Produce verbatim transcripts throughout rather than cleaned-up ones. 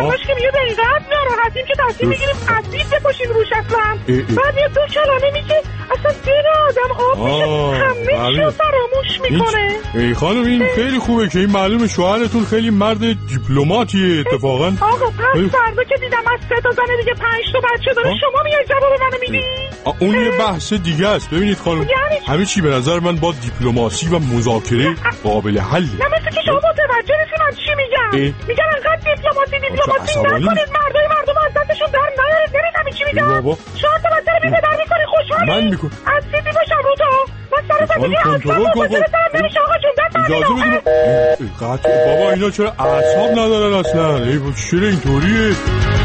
همش که میگه اینقدر ناراحتیم که تصمیم میگیریم اسید بپاشیم روش اصلا. بعد یه دو کلمه میگه اصلا دل آدم آب میشه، همه چیو فراموش میکنه. ای خانم این خیلی خوبه که این معلومه شوهرتون خیلی مرد دیپلماتیه اتفاقا. آقا پس فردا که دیدم از سه تا زن دیگه پنج تا بچه داره شما میای جواب منو میدی؟ اون یه بحث دیگه است. ببینید خانم همه چی به نظر من با دیپلماسی و مذاکره قابل حله. نه مثل که شما متوجه نیستین من چی میگم. میگن انقدر دیپلماسی دیپلماسی نکنید مردای مردم از دستشون در نیارید. نمیدونی چی میگم. چهار تا بچه رو بیده در میکنی خوشحالی من میکنم اسیدی باشم رو تو من سر زندگی اصلا مبادره دارم نمیشه آقا جون دست اجازه بدیم قطع بابا اینا چرا اعصاب ندارن اصلا. ای با چرا اینطوریه؟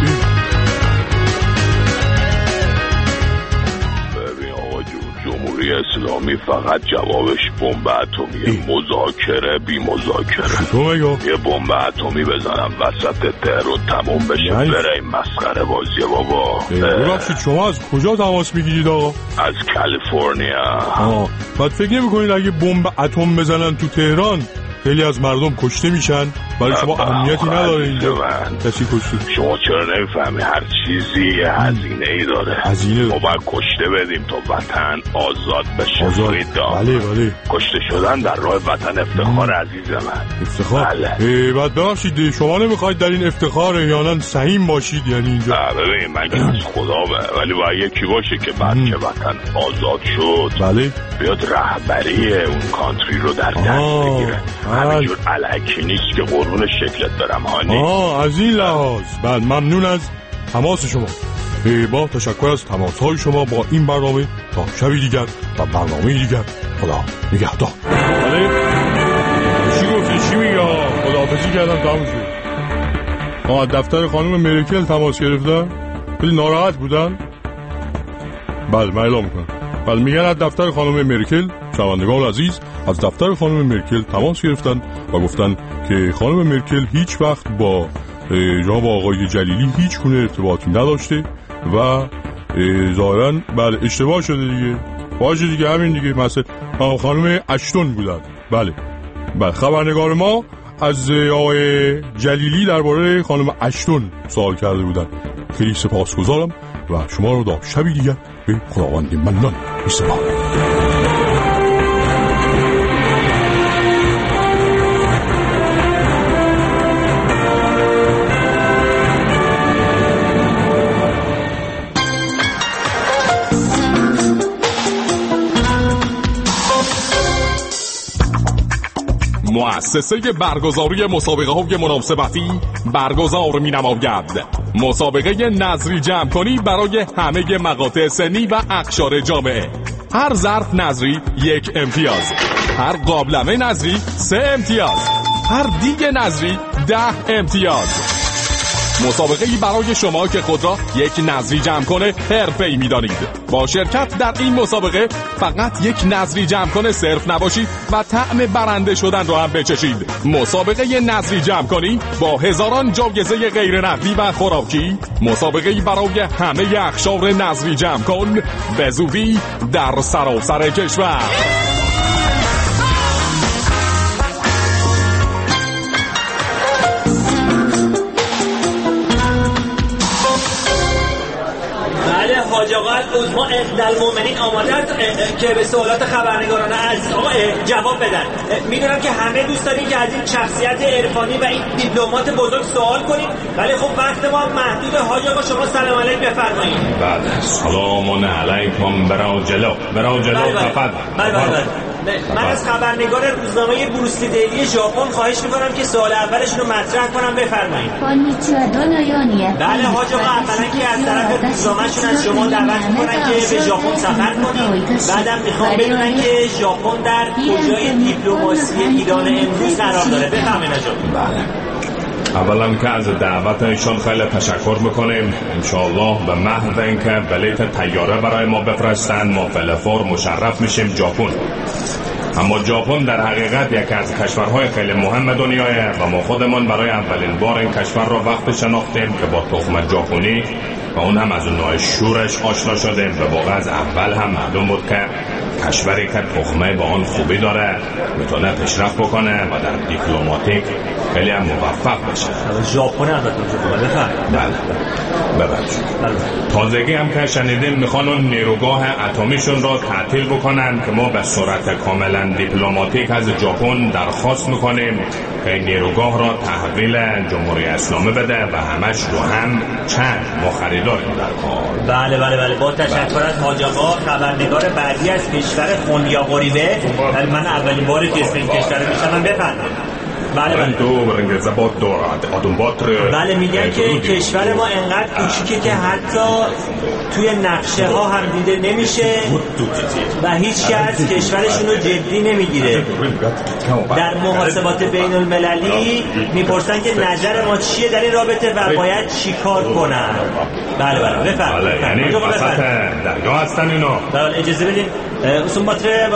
جمهوری اسلامی فقط جوابش بمب اتمی، مذاکره بی مذاکره. یه بمب اتمی بزنم وسط تهران تموم بشه بره این مسخره بازی بابا. ببخشید شما از کجا تماس میگیرید آقا؟ از کالیفرنیا. آه بعد فکر نمی‌کنید اگه بمب اتم بزنن تو تهران خیلی از مردم کشته میشن؟ برای شما اهمیتی نداره اینجا کسی کشته؟ شما چرا نمیفهمی هر چیزی یه هزینه ای داره. هزینه ما باید کشته بدیم تا وطن آزاد بشه. آزاد. بله بله کشته شدن در راه وطن افتخار عزیز من. افتخار؟ بله. بعد ببخشید شما نمیخواید در این افتخار احیانا سهیم باشید یعنی اینجا؟ نه ببین من از خدا به ولی باید یکی باشه که بعد که وطن آزاد شد بله بیاد رهبری اون کانتری رو در دست بگیره. همینجور الکی نیست که قربون شکلت برم هانی. آه از این لحاظ. بعد ممنون از تماس شما. با تشکر از تماس های شما با این برنامه. تا شبی دیگر و برنامه دیگر خدا نگهدار. بله چی گفتی؟ چی میگه؟ خداحافظی کردم تمام شد. آه دفتر خانم مرکل تماس گرفتن خیلی ناراحت بودن. بله من اعلام میکنم. بله میگن از دفتر خانم مرکل شنوندگان عزیز از دفتر خانم مرکل تماس گرفتن و گفتن که خانم مرکل هیچ وقت با جناب آقای جلیلی هیچ گونه ارتباطی نداشته و ظاهرا بله اشتباه شده دیگه. باشه دیگه همین دیگه مثلا خانم اشتون بودن. بله بله خبرنگار ما از آقای جلیلی درباره خانم اشتون سوال کرده بودن. خیلی سپاسگزارم و شما رو تا شبی دیگر به خداوند منان می‌سپارم. مؤسسه برگزاری مسابقه های مناسبتی برگزار می نماید. مسابقه نظری جمع کنی برای همه مقاطع سنی و اقشار جامعه. هر ظرف نظری یک امتیاز، هر قابلمه نظری سه امتیاز، هر دیگ نظری ده امتیاز. مسابقه‌ای برای شما که خود را یک نظری جمع کنه حرفه‌ای می‌دانید. با شرکت در این مسابقه فقط یک نظری جمع کنه صرف نباشید و طعم برنده شدن را هم بچشید. مسابقه نظری جمع کنی با هزاران جایزه غیر نقدی و خوراکی. مسابقه‌ای برای همه اقشار نظری جمع کن به زودی در سراسر کشور. حاج آقا از ما اقدالمومنین آماده که به سوالات خبرنگاران عزیز آقا جواب بدن. میدونم که همه دوست دارین که از این شخصیت عرفانی و این دیپلمات بزرگ سوال کنیم، ولی خب وقت ما محدود. حاج آقا شما سلام علیک بفرمایید. بله سلام علیکم. برا جلو برا جلو تفضل. بله بله من از خبرنگار روزنامه بروسلی دیلی ژاپن خواهش میکنم که سوال اولشون رو مطرح کنم. بفرمایید. بله حاج آقا اولا که از طرف روزنامه‌شون از شما دعوت میکنن که به ژاپن سفر کنید. بعدم میخوام بدونن که ژاپن در کجای دیپلماسی ایران امروز قرار داره. بفرمایید حاج آقا. بله اولا که از دعوتشون خیلی تشکر میکنیم. انشاءالله به محض اینکه بلیت طیاره برای ما بفرستن ما فلفور مشرف میشیم ژاپن. اما ژاپن در حقیقت یکی از کشورهای خیلی مهم دنیاه و ما خودمون برای اولین بار این کشور را وقت شناختیم که با تخم ژاپنی و اون هم از اون نوع شورش آشنا شدیم. به واقع از اول هم معلوم بود که کشوری که تخمه با آن خوبی داره میتونه پیشرفت بکنه و در دیپلماتیک خیلی هم موفق بشه. ژاپن هم بفهم. بله ببخشید. تازگی هم که شنیدیم میخوان اون نیروگاه اتمیشون را تعطیل بکنن که ما به صورت کاملا دیپلماتیک از ژاپن درخواست میکنیم که این نیروگاه را تحویل جمهوری اسلامی بده و همش رو هم چند ما خریداریم در کار. بله بله بله با تشکر از حاج آقا. خبرنگار بعدی از کشور خونیا غریبه. من اولین باری که اسم این کشور رو میشنم بفرمایید. بله بله بله میگن که کشور ما انقدر کوچیکه که حتی توی نقشه ها هم دیده نمیشه و هیچ کس کشورشون رو جدی نمیگیره. در محاسبات بین المللی میپرسن که نظر ما چیه در این رابطه و باید چی کار کنن. بله بله بفرمایید. یعنی وسط دریا هستن اینا. بله اجازه بدین اصلا باتره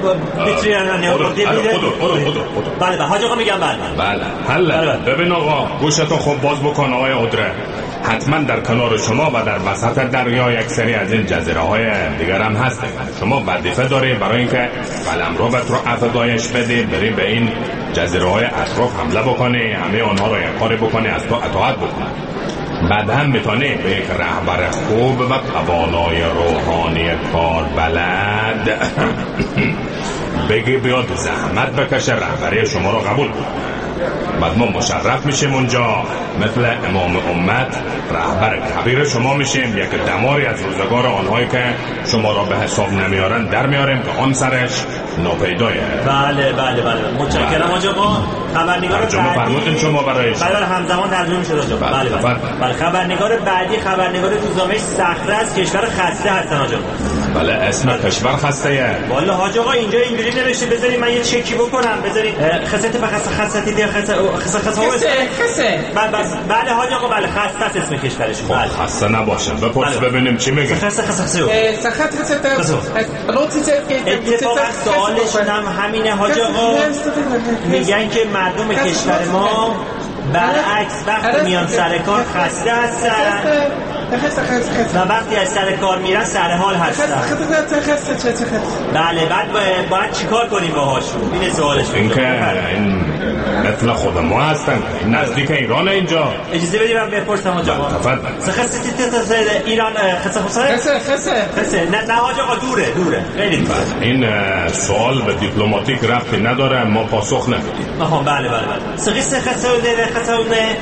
بله بله حاج آقا میگم بله بله حله. ببین آقا گوشتو خوب باز بکن آقای عدره. حتما در کنار شما و در وسط دریا یک سری از این جزیره های دیگر هم هست. شما وظیفه داری برای اینکه قلمروت رو افزایش بدی، بری به این جزیره های اطراف حمله بکنی، همه آنها رو یک کاری بکنی، از تو اطاعت بکنی. بعد هم میتونی به یک رهبر خوب و توانای روحانی کار بلد بگی بیاد زحمت بکشه رهبری شما رو قبول کنه. بعد ما مشرف میشیم اونجا، مثل امام امت رهبر کبیر شما میشیم، یک دماری از روزگار آنهایی که شما را به حساب نمیارن در میاریم که آن سرش ناپیدایه. بله بله بله متشکرم حاج آقا. خبرنگار بعدی فرمودین شما برای بله بله همزمان ترجمه شده آقا. بله بله بله خبرنگار بعدی خبرنگار روزنامه صخره از کشور خسته هستن حاج آقا. بله اسم کشور خسته‌ایه. والا حاج آقا اینجا اینجوری نوشته، بذارید من یه چکی بکنم. بذارید خسته فقط خسته دی خسته خسته خسته خسته بله حاج آقا بله خسته است اسم کشورش. بله خسته نباشه بپرس ببینیم چی میگه. خسته خسته خسته اتفاقا سوالشون هم همینه حاج آقا. میگن که مردم کشور ما برعکس وقتی میان سر کار خسته هستن و وقتی از سر کار میرن سر حال هستن. بله بعد باید چیکار کنیم باهاشون؟ این سوالش. این که این مثل خود ما هستن، نزدیک ایران اینجا. اجازه بدید من بپرسم حاج آقا. تفضل. خسته ایران خسته خسته خسته خسته نه نه حاج آقا دوره دوره خیلی. این سوال به دیپلماتیک ربطی نداره، ما پاسخ نمیدیم. آها بله بله بله. خسته خسته خسته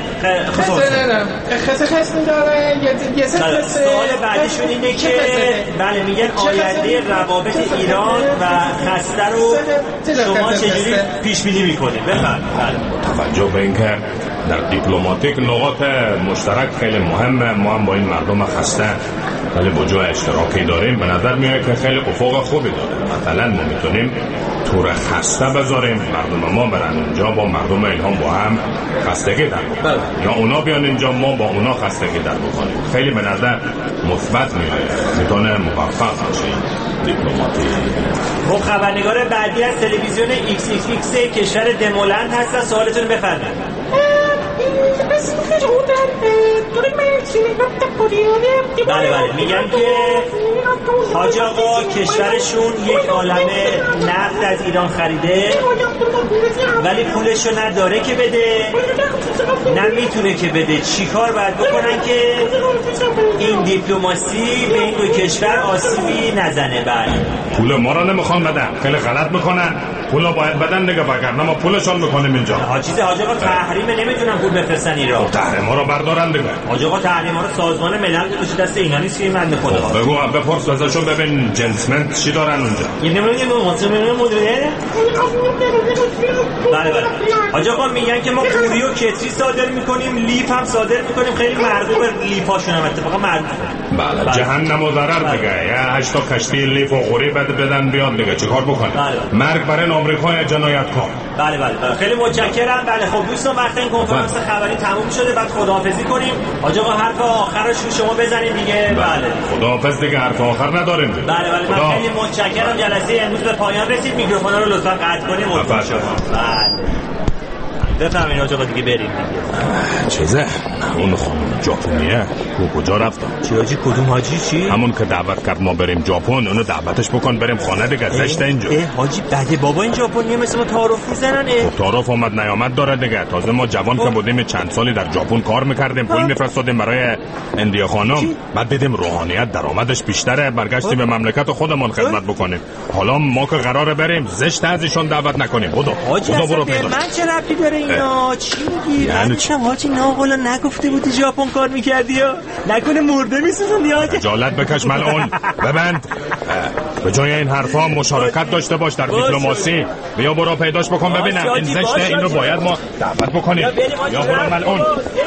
خسته خسته داره. سوال بعدیشون اینه که بله میگن آینده روابط ایران و خسته رو شما چجوری پیش بینی میکنید؟ بفرمایید. توجه به اینکه در دیپلماتیک نقاط مشترک خیلی مهمه. ما هم با این مردم خسته ولی با جای اشتراکی داریم. به نظر میاد که خیلی افق خوبی داره. مثلا ما میتونیم تور خسته بذاریم، مردم ما برن اونجا با مردم اینها با هم خستگی در بکنیم، یا اونا بیان اینجا ما با اونا خستگی در بکنیم. خیلی به نظر مثبت میاد، میتونه موفق باشه دیپلماتیک. خب خبرنگار بعدی از تلویزیون ایکس ایکس ایکس کشور دمولند هست. سوالتون بفرمایید. بله بله میگن که حاج آقا کشورشون یک عالمه نفت از ایران خریده ولی پولشو نداره که بده، نمیتونه که بده. چی کار باید بکنن که این دیپلماسی به این دو کشور آسیبی نزنه؟ بله پول ما رو نمیخوان بدن، خیلی غلط میکنن. پولا باید بدن دیگه، وگرنه ما پولشون میکنیم اینجا. ها چیز حاج آقا تحریم نمیتونن پول بفرستن ایران. تحریما رو بردارن دیگه. حاج آقا تحریما رو سازمان ملل گذاشته دست اینا نیست که من خدا. بگو بپرس ازشون ببین جنسمنت چی دارن اونجا. یه نمونه مصمم مدیریت. بله بله حاج آقا میگن که ما پوری و کتری صادر میکنیم، لیف هم صادر میکنیم. خیلی مرغوب لیفاشون هم اتفاقا مرغوب. بله جهنم و ضرر دیگه. یا هشت تا کشتی لیف و غوری بده بدن بیاد دیگه چیکار بکنه؟ مرگ برای آمریکای جنایتکار. بله بله بله خیلی متشکرم. بله خب دوستان وقت این کنفرانس خبری تموم شده، بعد خداحافظی کنیم. حاج آقا حرف آخرش رو شما بزنید دیگه. بله خداحافظ دیگه، حرف آخر نداریم. بله بله من خیلی متشکرم. جلسه امروز به پایان رسید. میکروفونا رو لطفا قطع کنیم. بله بفهمین آقا دیگه بریم دیگه. چیزه اون خانم ژاپنیه کو کجا رفتن؟ چی حاجی؟ کدوم حاجی؟ چی؟ همون که دعوت کرد ما بریم ژاپن، اونو دعوتش بکن بریم خانه دیگه. زشت اینجا. اه حاجی بده بابا این ژاپنیه مثل ما تعارف میزنن. تعارف اومد نیامد داره دیگه. تازه ما جوان که بودیم چند سالی در ژاپن کار میکردیم، پول میفرستادیم برای اندیا خانم، بعد دیدیم روحانیت درآمدش بیشتره، برگشتیم به مملکت خودمون خدمت بکنیم. حالا ما که قراره بریم زشت ازشون دعوت نکنیم. بدو بدو برو پیدا. من چه ربطی داره اینا؟ چی میگی؟ یعنی چم حاجی ناقلا نگفته بودی ژاپن کار میکردی یا نکنه مرده میسوزوندی حاجی؟ جالت بکش ملعون. ببند. به جای این حرفا مشارکت داشته باش در دیپلماسی. بیا برو پیداش بکن ببینم. این زشته، این رو باید ما دعوت بکنیم. یا برو ملعون.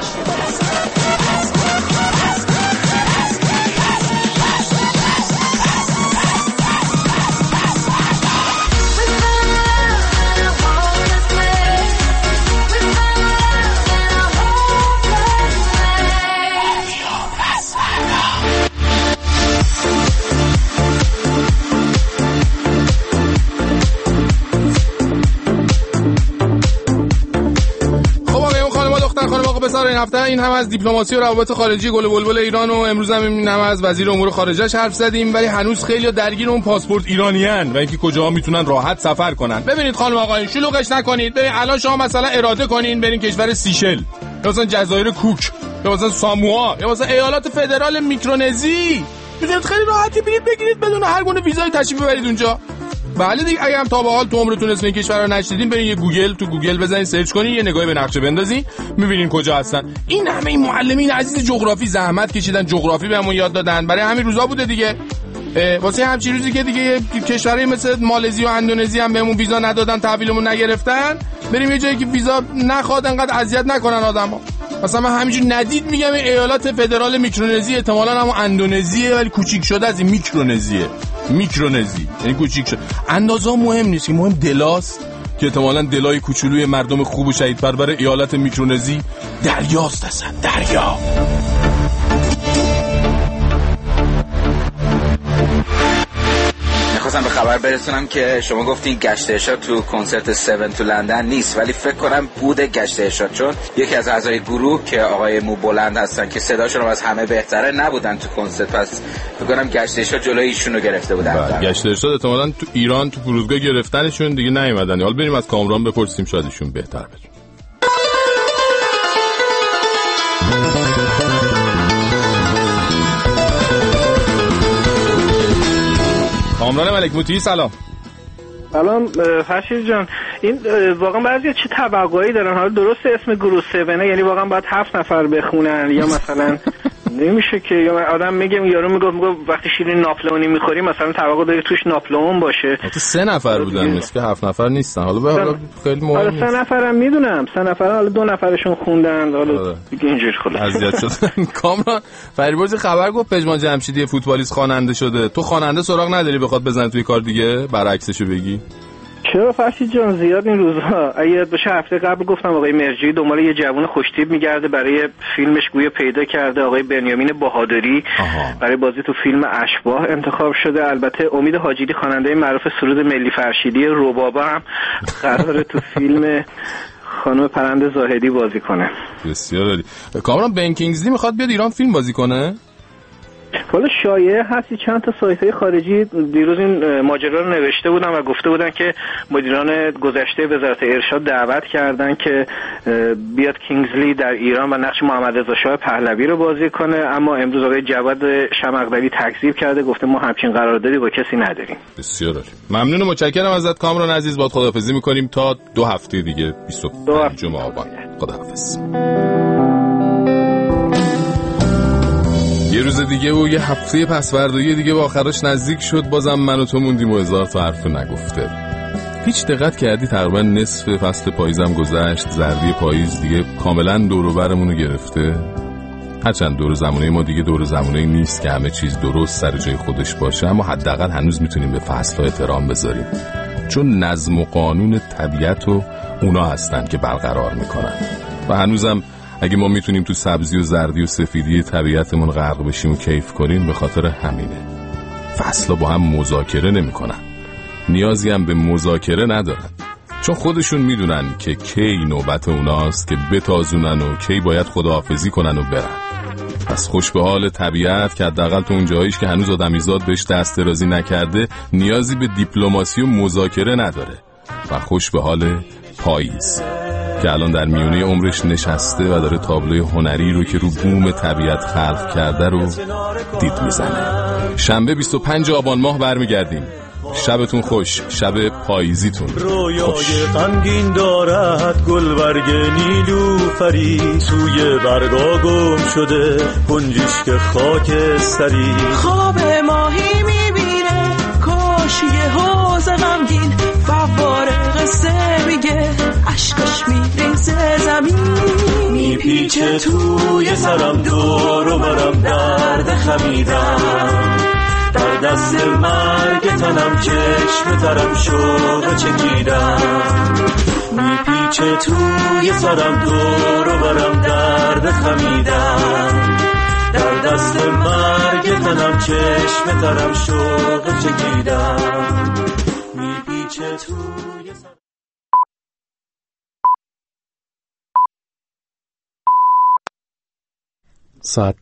بسار این هفته این هم از دیپلماسی و روابط خارجی گل بلبل ایران و امروز هم این هم از وزیر امور خارجه حرف زدیم، ولی هنوز خیلی درگیر اون پاسپورت ایرانیان و اینکه کجاها میتونن راحت سفر کنن. ببینید خانم آقایون شلوغش نکنید. ببین الان شما مثلا اراده کنین برین کشور سیشل یا مثلا جزایر کوک یا مثلا ساموآ یا مثلا ایالات فدرال میکرونزی، میتونید خیلی راحتی برید بگیرید بدون هر گونه ویزای تشریف ببرید اونجا. بله دیگه. اگه هم تا به حال تو عمرتون اسم این کشور رو نشنیدین برین یه گوگل تو گوگل بزنین سرچ کنین یه نگاهی به نقشه بندازین میبینین کجا هستن. این همه این معلمین عزیز جغرافی زحمت کشیدن، جغرافی بهمون یاد دادن، برای همین روزا بوده دیگه. واسه همچین روزی که دیگه کشورهای مثل مالزی و اندونزی هم بهمون ویزا ندادن، تحویلمون نگرفتن، بریم یه جایی که ویزا نخواد انقدر اذیت نکنن آدمو. مثلا من همینجوری ندید میگم این ایالات فدرال میکرونزی احتمالاً هم اندونزیه ولی کوچیک شده از این میکرونزیه. میکرونزی یعنی کوچیک شده. اندازه مهم نیست، که مهم دلاست که احتمالاً دلای کوچولوی مردم خوب و شهیدپرور ایالات میکرونزی دریاست اصلا دریا. میخواستم به خبر برسونم که شما گفتین گشت ارشاد تو کنسرت هفت تو لندن نیست، ولی فکر کنم بود گشت ارشاد، چون یکی از اعضای گروه که آقای مو بلند هستن که صداشون از همه بهتره نبودن تو کنسرت، پس فکر کنم گشت ارشاد جلوی ایشون رو گرفته بودن. گشت ارشاد احتمالاً تو ایران تو فرودگاه گرفتنشون دیگه نیومدن. حالا بریم از کامران بپرسیم شاید ایشون بهتر بشه. کامران ملک موتی سلام. سلام فرشید جان. این واقعا بعضی چه توقعی دارن؟ حالا درست اسم گروه سونه یعنی واقعا باید هفت نفر بخونن یا مثلا نمیشه که یا آدم میگه یارو میگه میگه وقتی شیرین ناپلئونی میخوری مثلا توقع داری توش ناپلئون باشه. تو سه نفر بودن مثل که هفت نفر نیستن. حالا به حالا خیلی مهم نیست. سه نفرم میدونم. سه نفر حالا دو نفرشون خوندن حالا دیگه اینجوری خلاص اذیت شدن. کامران فریبرز خبر گفت پژمان جمشیدی فوتبالیست خواننده شده. تو خواننده سراغ نداری بخواد بزنه توی کار دیگه برعکسشو بگی؟ چرا فرشید جان زیاد این روزها اگه بشه هفته قبل گفتم آقای مرجی دنبال یه جوان خوشتیپ میگرده برای فیلمش گویا پیدا کرده. آقای بنیامین بهادری برای بازی تو فیلم اشباح انتخاب شده. البته امید حاجیدی خواننده معروف سرود ملی فرشیدی ربابا هم قراره تو فیلم خانم پرنده زاهدی بازی کنه. بسیار عالی. کامران بن کینگزلی میخواد بیاد ایران فیلم بازی کنه؟ حالا شایعه هستی چند تا سایت‌های خارجی دیروز این ماجرا رو نوشته بودن و گفته بودن که مدیران گذشته وزارت ارشاد دعوت کردن که بیاد کینگزلی در ایران و نقش محمد رضا شاه پهلوی رو بازی کنه، اما امروز آقای جواد شمقدری تکذیب کرده، گفته ما همچین قراردادی با کسی نداریم. بسیار عالی. ممنون و متشکرم ازت کامران عزیز. با خداحافظی می‌کنیم تا دو هفته دیگه بیست و پنجم آبان. خداحافظ. یه روز دیگه و یه هفته پسوردایی دیگه با آخرش نزدیک شد. بازم من و تو موندیم و هزار تا حرف نگفته. هیچ دقت کردی تقریبا نصف فصل پاییزم گذشت، زردی پاییز دیگه کاملا دور و برمونو گرفته. هرچند دور زمانه ما دیگه دور زمانه نیست که همه چیز درست سر جای خودش باشه، اما حداقل هنوز میتونیم به فصل‌ها احترام بذاریم، چون نظم و قانون طبیعت و اونا هستن که برقرار میکنن. و هنوزم اگه ما میتونیم تو سبزی و زردی و سفیدی طبیعتمون غرق بشیم و کیف کنیم به خاطر همینه. فصل‌ها با هم مذاکره نمیکنن، نیازی هم به مذاکره ندارن. چون خودشون میدونن که کی نوبت اوناست که بتازونن و کی باید خداحافظی کنن و برن. پس خوش به حال طبیعت که حداقل تو اون جاییش که هنوز آدمیزاد بهش دست درازی نکرده نیازی به دیپلماسی و مذاکره نداره. و خوش به حال پاییز که الان در میونه عمرش نشسته و داره تابلوی هنری رو که رو بوم طبیعت خلق کرده رو دید میزنه. شنبه بیست و پنج آبان ماه برمیگردیم. شبتون خوش، شب پاییزیتون خوش. رویای غمگین دارد گلبرگ نیلوفری، سوی برگا گم شده کنجیشک خاکستری. خواب ماهی میبینه کاش یه حوض غمگین، فواره قصه میگه عشقش میریزه زمین. میپیچه توی سرم دور و برم درد خمیدم، در دست مرگ تنم چشم ترم شوق چکیدم. میپیچه توی سرم دور و برم درد خمیدم، در دست مرگ تنم چشم ترم شوق چکیدم. میپیچه توی سرم ساعت